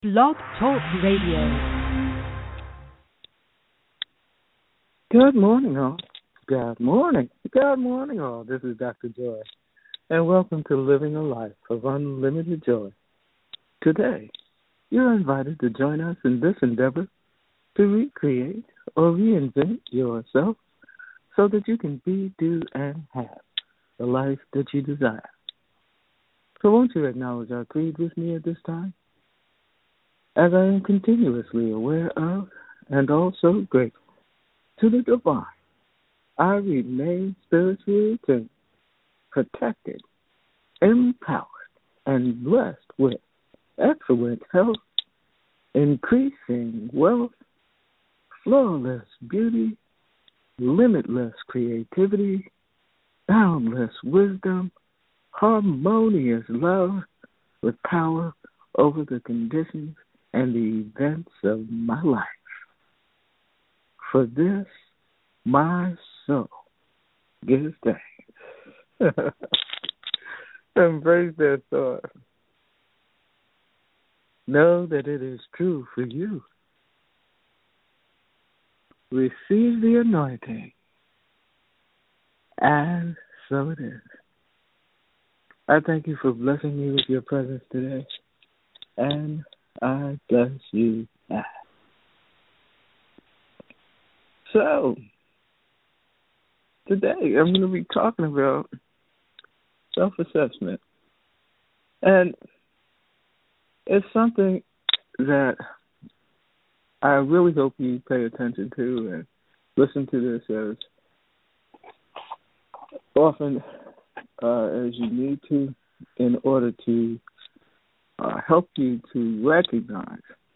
Blog Talk Radio. Good morning, all. Good morning. Good morning, all. This is Dr. Joy, and welcome to Living a Life of Unlimited Joy. Today, you're invited to join us in this endeavor to recreate or reinvent yourself so that you can be, do, and have the life that you desire. So won't you acknowledge our creed with me at this time? As I am continuously aware of and also grateful to the divine, I remain spiritually attuned, protected, empowered, and blessed with excellent health, increasing wealth, flawless beauty, limitless creativity, boundless wisdom, harmonious love, with power over the conditions and the events of my life. For this, my soul gives thanks. Embrace that thought. Know that it is true for you. Receive the anointing, and so it is. I thank you for blessing me with your presence today, and I bless you back. So, today I'm going to be talking about self-assessment. And it's something that I really hope you pay attention to and listen to this as often as you need to in order to help you to recognize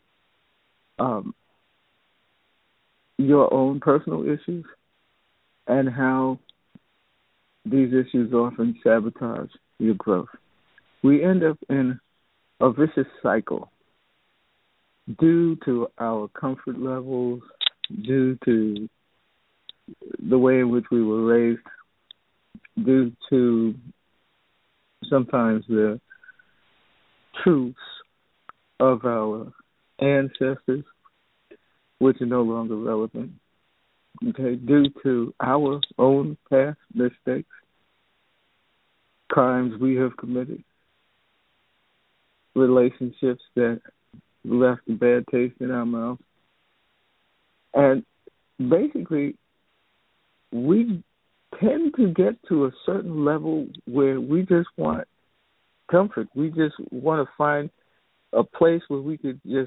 your own personal issues and how these issues often sabotage your growth. We end up in a vicious cycle due to our comfort levels, due to the way in which we were raised, due to sometimes the truths of our ancestors, which are no longer relevant, okay, due to our own past mistakes, crimes we have committed, relationships that left a bad taste in our mouth. And basically, we tend to get to a certain level where we just want comfort. We just want to find a place where we could just,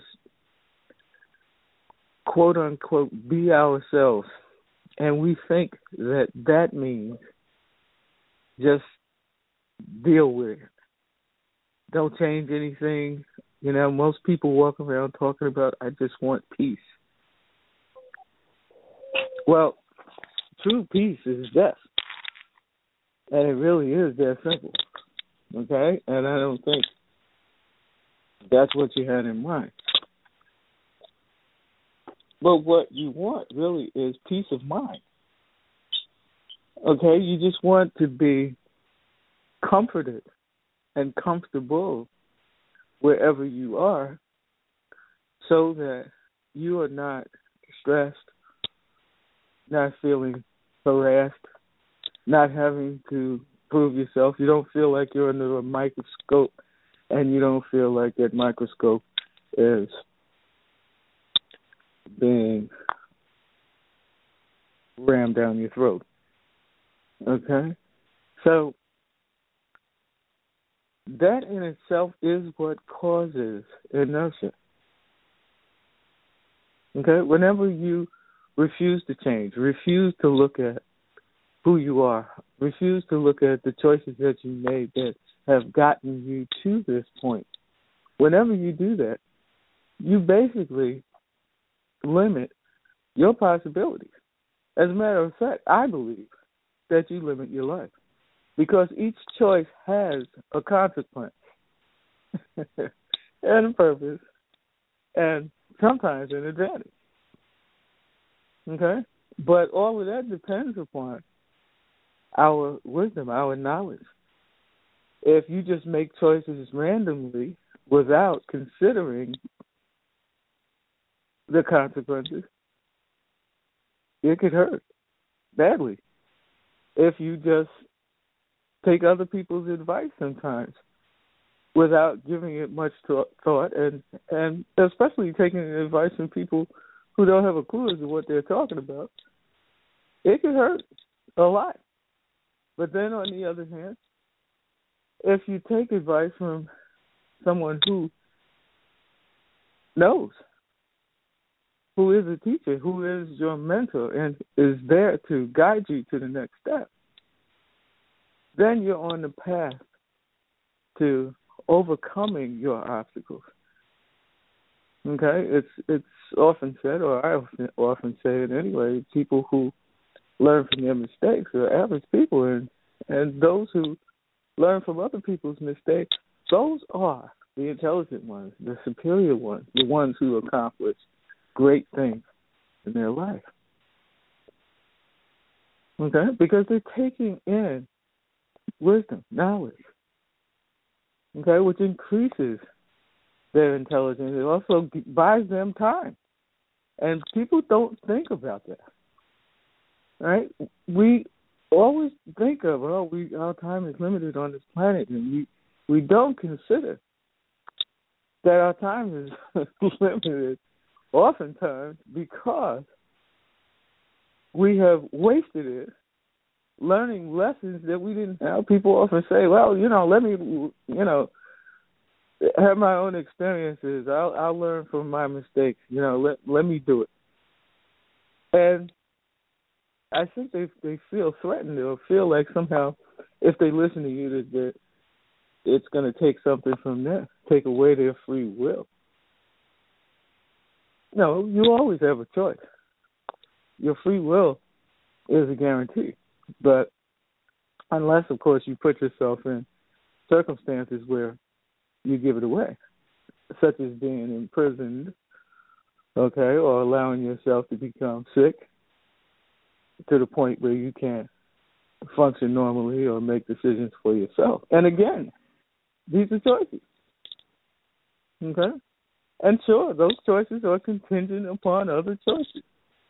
quote unquote, be ourselves. And we think that that means just deal with it. Don't change anything. You know, most people walk around talking about, I just want peace. Well, true peace is death. And it really is that simple. Okay? And I don't think that's what you had in mind. But what you want really is peace of mind. Okay? You just want to be comforted and comfortable wherever you are so that you are not stressed, not feeling harassed, not having to prove yourself. You don't feel like you're under a microscope, and you don't feel like that microscope is being rammed down your throat. Okay? So that in itself is what causes inertia. Okay? Whenever you refuse to change, refuse to look at who you are, refuse to look at the choices that you made that have gotten you to this point, whenever you do that, you basically limit your possibilities. As a matter of fact, I believe that you limit your life because each choice has a consequence and a purpose and sometimes an advantage. Okay? But all of that depends upon our wisdom, our knowledge. If you just make choices randomly without considering the consequences. It could hurt badly if you just take other people's advice sometimes without giving it much thought, and especially taking advice from people who don't have a clue as to what they're talking about. It can hurt a lot. But then on the other hand, if you take advice from someone who knows, who is a teacher, who is your mentor, and is there to guide you to the next step, then you're on the path to overcoming your obstacles. Okay? It's often said, or I often say it anyway, people who learn from their mistakes are average people, and those who learn from other people's mistakes, those are the intelligent ones, the superior ones, the ones who accomplish great things in their life. Okay? Because they're taking in wisdom, knowledge, okay, which increases their intelligence. It also buys them time. And people don't think about that. Right? We always think of, our time is limited on this planet, and we don't consider that our time is limited oftentimes because we have wasted it learning lessons that we didn't have. People often say, well, let me, have my own experiences. I'll learn from my mistakes. Let me do it. And I think they feel threatened or feel like somehow if they listen to you that it's going to take something from them, take away their free will. No, you always have a choice. Your free will is a guarantee. But unless, of course, you put yourself in circumstances where you give it away, such as being imprisoned, okay, or allowing yourself to become sick to the point where you can't function normally or make decisions for yourself. And again, these are choices, okay? And sure, those choices are contingent upon other choices.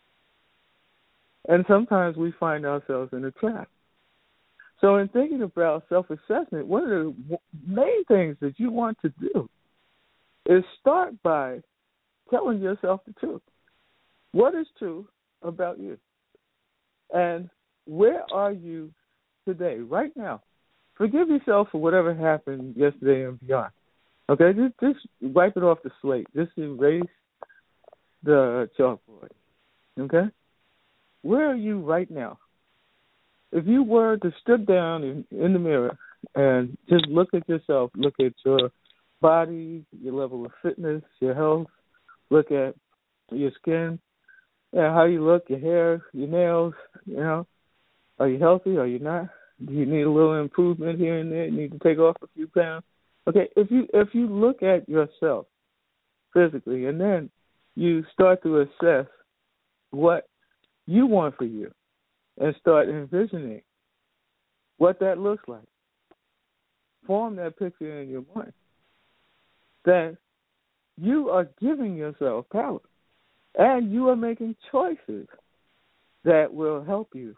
And sometimes we find ourselves in a trap. So in thinking about self-assessment, one of the main things that you want to do is start by telling yourself the truth. What is true about you? And where are you today, right now? Forgive yourself for whatever happened yesterday and beyond. Okay, just wipe it off the slate. Just erase the chalkboard. Okay? Where are you right now? If you were to strip down in the mirror and just look at yourself, look at your body, your level of fitness, your health, look at your skin, how you look, your hair, your nails, are you healthy, are you not? Do you need a little improvement here and there? You need to take off a few pounds? Okay, if you look at yourself physically and then you start to assess what you want for you and start envisioning what that looks like, form that picture in your mind, then you are giving yourself power and you are making choices that will help you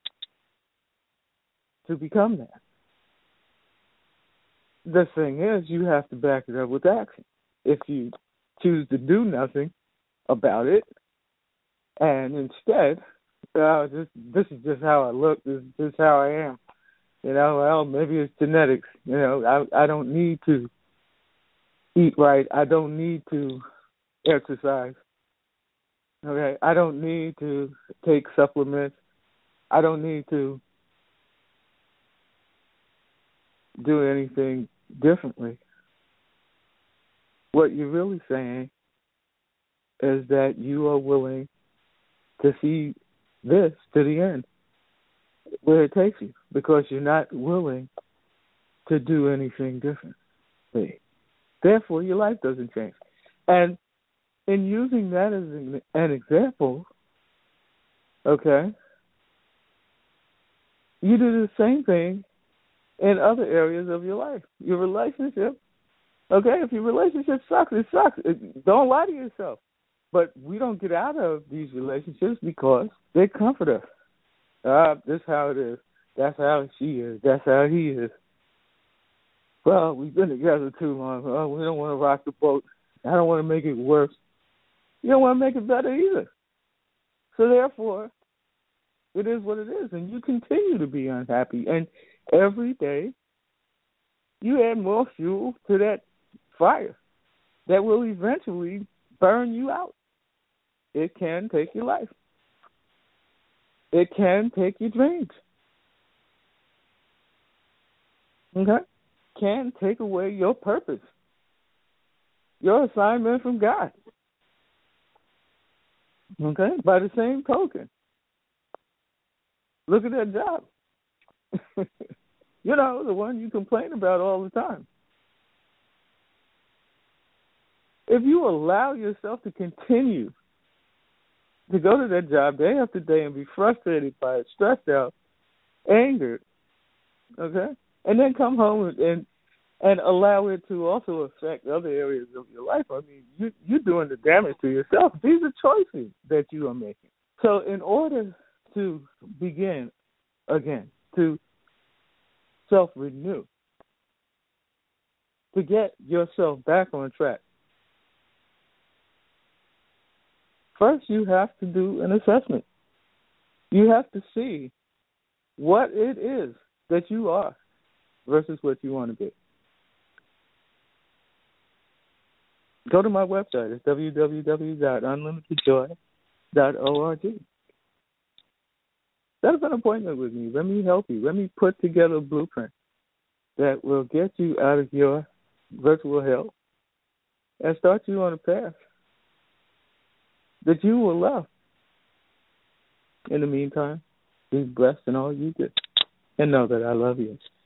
to become that. The thing is, you have to back it up with action. If you choose to do nothing about it, and instead, this is just how I look, this is just how I am, well, maybe it's genetics, I don't need to eat right, I don't need to exercise, okay, I don't need to take supplements, I don't need to do anything differently. What you're really saying is that you are willing to see this to the end, where it takes you, because you're not willing to do anything differently. Therefore, your life doesn't change. And in using that as an example, okay, you do the same thing in other areas of your life. Your relationship, okay, if your relationship sucks, it sucks. Don't lie to yourself. But we don't get out of these relationships because they comfort us. This is how it is. That's how she is. That's how he is. Well, we've been together too long. Oh, we don't want to rock the boat. I don't want to make it worse. You don't want to make it better either. So therefore, it is what it is, and you continue to be unhappy. And every day, you add more fuel to that fire that will eventually burn you out. It can take your life. It can take your dreams. Okay? Can take away your purpose, your assignment from God. Okay? By the same token, look at that job. You know, the one you complain about all the time. If you allow yourself to continue to go to that job day after day and be frustrated by it, stressed out, angered, okay, and then come home and allow it to also affect other areas of your life, I mean, you're doing the damage to yourself. These are choices that you are making. So in order to begin again, to self-renew, to get yourself back on track, first you have to do an assessment. You have to see what it is that you are versus what you want to be. Go to my website. It's www.unlimitedjoy.org. Set up an appointment with me. Let me help you. Let me put together a blueprint that will get you out of your virtual hell and start you on a path that you will love. In the meantime, be blessed in all you do and know that I love you.